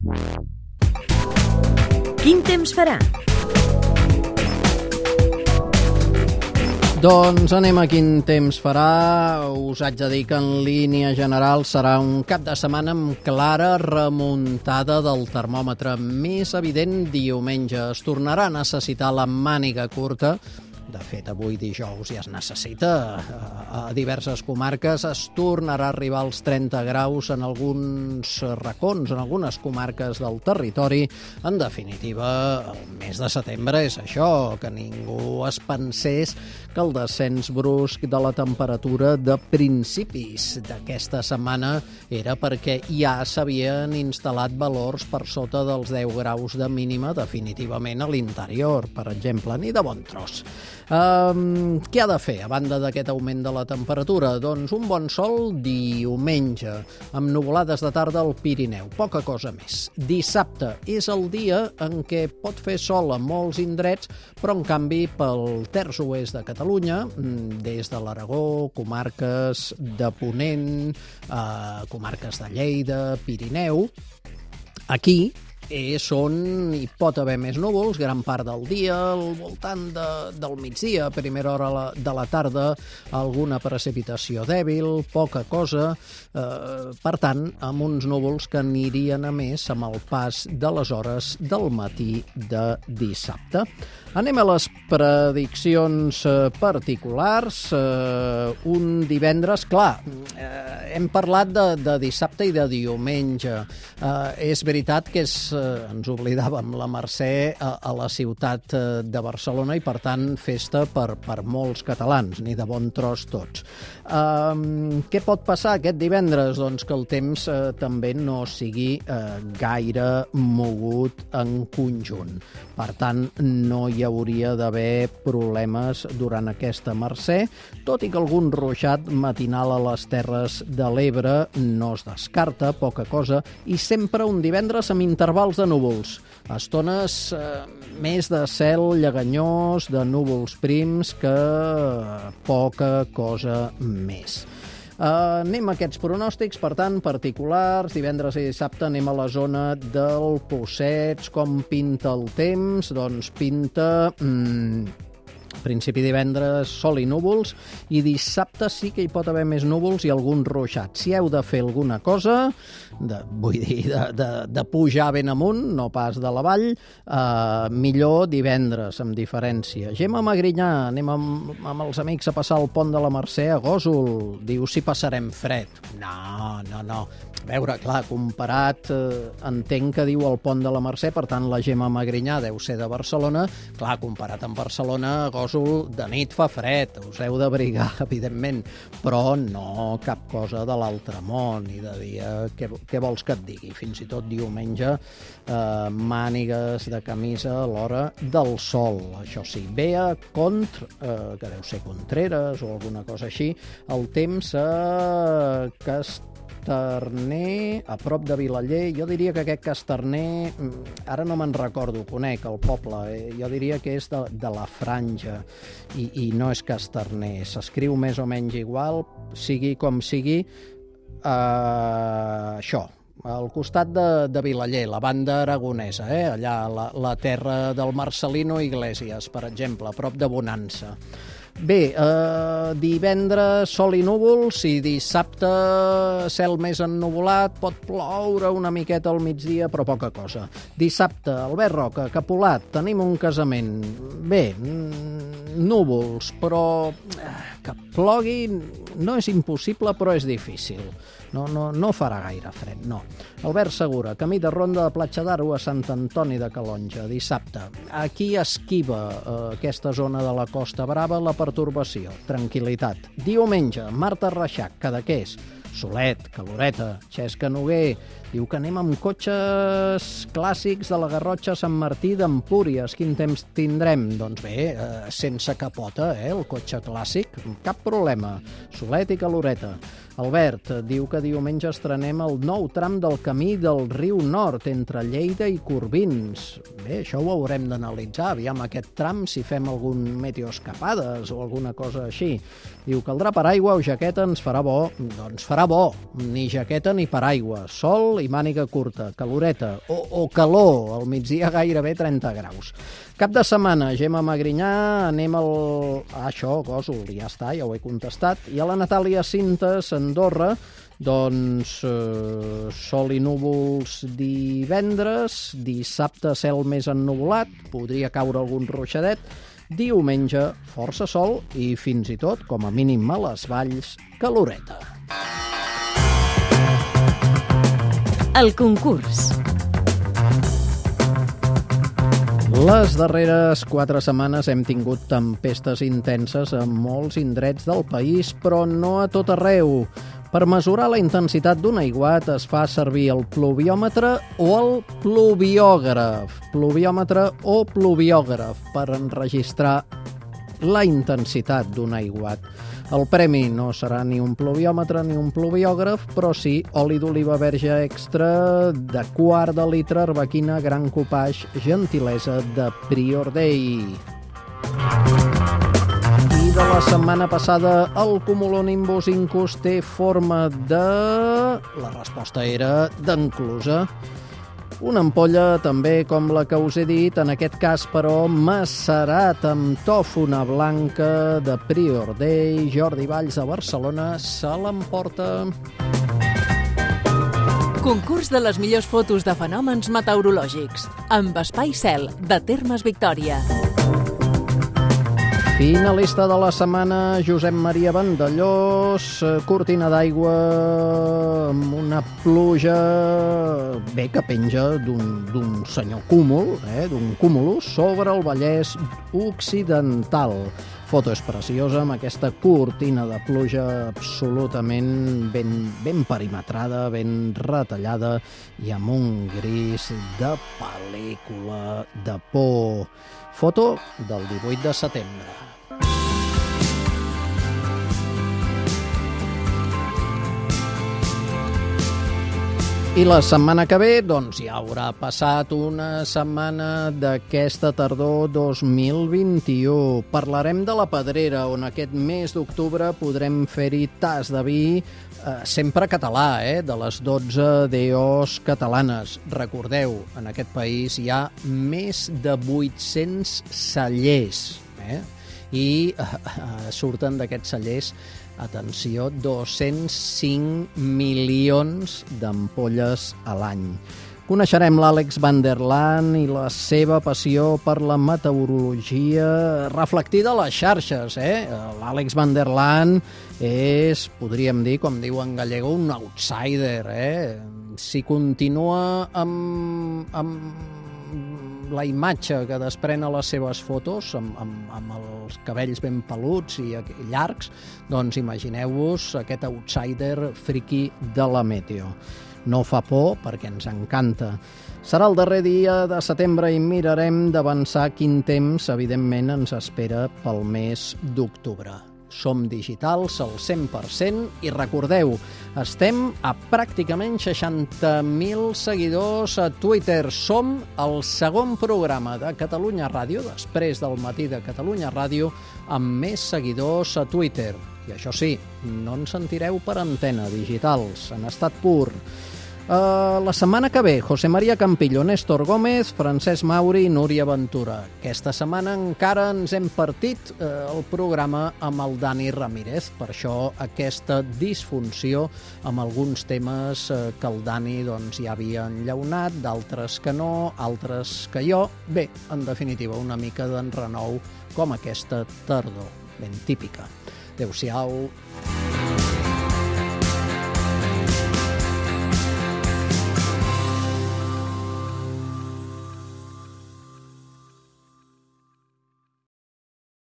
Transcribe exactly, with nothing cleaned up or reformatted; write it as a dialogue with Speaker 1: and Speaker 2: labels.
Speaker 1: Quin temps farà?
Speaker 2: Doncs anem a quin temps farà. Us haig de dir que en línia general serà un cap de setmana amb clara remuntada del termòmetre. Més evident diumenge. Es tornarà a necessitar la màniga curta. De fet, avui dijous ja es necessita a diverses comarques. Es tornarà a arribar als trenta graus en alguns racons, en algunes comarques del territori. En definitiva, el mes de setembre és això, que ningú es pensés que el descens brusc de la temperatura de principis d'aquesta setmana era perquè ja s'havien instal·lat valors per sota dels deu graus de mínima definitivament a l'interior, per exemple, ni de bon tros. Um, què ha de fer a banda d'aquest augment de la temperatura? Doncs un bon sol diumenge, amb nuvolades de tarda al Pirineu, poca cosa més. Dissabte és el dia en què pot fer sol a molts indrets, però en canvi pel terç oest de Catalunya, des de l'Aragó, comarques de Ponent, eh, comarques de Lleida, Pirineu, aquí és on hi pot haver més núvols, gran part del dia, al voltant de, del migdia, a primera hora de la tarda, alguna precipitació dèbil, poca cosa, eh, per tant, amb uns núvols que anirien a més amb el pas de les hores del matí de dissabte. Anem a les prediccions particulars. Eh, un divendres, clar, eh, hem parlat de, de dissabte i de diumenge. Eh, és veritat que és, eh, ens oblidàvem la Mercè a, a la ciutat de Barcelona i, per tant, festa per, per molts catalans, ni de bon tros tots. Eh, què pot passar aquest divendres? Doncs que el temps eh, també no sigui eh, gaire mogut en conjunt. Per tant, no hi hauria d'haver problemes durant aquesta Mercè, tot i que algun ruixat matinal a les Terres de l'Ebre no es descarta, poca cosa, i sempre un divendres amb intervals de núvols. Estones eh, més de cel lleganyós, de núvols prims, que poca cosa més. Uh, anem a aquests pronòstics, per tant, particulars. Divendres i dissabte anem a la zona del Possets. Com pinta el temps? Doncs pinta... Mm, principi divendres, sol i núvols, i dissabte sí que hi pot haver més núvols i algun ruixat. Si heu de fer alguna cosa, de, vull dir, de, de, de pujar ben amunt, no pas de la vall, eh, millor divendres, amb diferència. Gemma Magrinyà, anem amb, amb els amics a passar el pont de la Mercè a Gósol. Diu si passarem fred. No, no, no. A veure, clar, comparat, eh, entenc que diu el pont de la Mercè, per tant la Gemma Magrinyà deu ser de Barcelona. Clar, comparat amb Barcelona, Gósol de nit fa fred, us heu d'abrigar, evidentment, però no cap cosa de l'altre món, i de dia, què, què vols que et digui? Fins i tot diumenge, eh, mànigues de camisa a l'hora del sol. Això sí, ve a Cont, eh, que deu ser Contreras o alguna cosa així, el temps a eh, Casterner, a prop de Vilaller. Jo diria que aquest Casterner, ara no me'n recordo, conec el poble, eh? Jo diria que és de, de la Franja, i, i no és Casterner. S'escriu més o menys igual, sigui com sigui, eh, això, al costat de, de Vilaller, la banda aragonesa, eh? Allà, la, la terra del Marcelino Iglesias, per exemple, a prop de Bonança. Bé, eh, divendres sol i núvols, i dissabte cel més ennuvolat, pot ploure una miqueta al migdia, però poca cosa. Dissabte, Albert Roca, Capolat, tenim un casament. Bé, núvols, però que plogui no és impossible, però és difícil. No, no, no farà gaire fred, no. Albert Segura, camí de ronda de Platja d'Aro a Sant Antoni de Calonja, dissabte. Aquí esquiva eh, aquesta zona de la Costa Brava la pertorbació, tranquil·litat. Diumenge, Marta Reixac, Cadaqués, solet, caloreta, Xesca Noguer, diu que anem amb cotxes clàssics de la Garrotxa Sant Martí d'Empúries. Quin temps tindrem? Doncs bé, eh, sense capota, eh, el cotxe clàssic, cap problema. Solet i caloreta. Albert diu que diumenge estrenem el nou tram del camí del Riu Nord entre Lleida i Corbins. Bé, això ho haurem d'analitzar. Aviam aquest tram, si fem algun meteoescapades o alguna cosa així. Diu, caldrà paraigua o jaqueta, ens farà bo. Doncs farà bo, ni jaqueta ni paraigua, sol i màniga curta, caloreta o, o calor, al migdia gairebé trenta graus. Cap de setmana, Gemma Magrinyà, anem al... Ah, això, Gòsol, ja està, ja ho he contestat. I a la Natàlia Cintas, Andorra, doncs eh, sol i núvols divendres, dissabte cel més ennuvolat, podria caure algun ruixadet, diumenge força sol i fins i tot, com a mínim a les Valls, caloreta.
Speaker 1: El concurs.
Speaker 2: Les darreres quatre setmanes hem tingut tempestes intenses en molts indrets del país, però no a tot arreu. Per mesurar la intensitat d'un aiguat es fa servir el pluviòmetre o el pluviògraf. Pluviòmetre o pluviògraf per enregistrar la intensitat d'un aiguat. El premi no serà ni un pluviòmetre ni un pluviògraf, però sí oli d'oliva verge extra de quart de litre, arbequina, gran copage, gentilesa de Prior Day. I de la setmana passada, el cumulonimbus incus té forma de... La resposta era d'enclusa. Una ampolla, també, com la que us he dit, en aquest cas, però, macerat amb tòfona blanca de Prior Day. Jordi Valls de Barcelona se l'emporta.
Speaker 1: Concurs de les millors fotos de fenòmens meteorològics amb Espai Cel, de Termes Victòria.
Speaker 2: Finalista de la setmana, Josep Maria Vandellós, cortina d'aigua amb una pluja bé que penja d'un senyor cúmul, eh, d'un cúmulus, sobre el Vallès Occidental. Foto és preciosa, amb aquesta cortina de pluja absolutament ben, ben perimetrada, ben retallada i amb un gris de pel·lícula de por. Foto del divuit de setembre. I la setmana que ve, doncs, ja haurà passat una setmana d'aquesta tardor dos mil vint-i-u. Parlarem de la Pedrera, on aquest mes d'octubre podrem fer-hi tas de vi, eh, sempre català, eh, de les dotze D Os catalanes. Recordeu, en aquest país hi ha més de vuit-cents cellers, eh? I eh, surten d'aquests cellers, atenció, dos-cents cinc milions d'ampolles a l'any. Coneixerem l'Àlex van der Laan i la seva passió per la meteorologia reflectida a les xarxes. Eh? L'Àlex van der Laan és, podríem dir, com diu en gallego, un outsider. Eh? Si continua amb... amb la imatge que desprèn a les seves fotos, amb, amb, amb els cabells ben peluts i llargs, doncs imagineu-vos aquest outsider friki de la meteo. No fa por perquè ens encanta. Serà el darrer dia de setembre i mirarem d'avançar quin temps, evidentment, ens espera pel mes d'octubre. Som digitals al cent per cent i recordeu, estem a pràcticament seixanta mil seguidors a Twitter. Som el segon programa de Catalunya Ràdio, després del Matí de Catalunya Ràdio, amb més seguidors a Twitter. I això sí, no ens sentireu per antena, digitals, en estat pur. Uh, la setmana que ve, José María Campillo, Néstor Gómez, Francesc Mauri i Núria Ventura. Aquesta setmana encara ens hem partit uh, el programa amb el Dani Ramírez. Per això aquesta disfunció amb alguns temes uh, que el Dani doncs, ja havia enllaunat, d'altres que no, altres que jo. Bé, en definitiva, una mica d'enrenou com aquesta tardor, ben típica. Adéu-siau.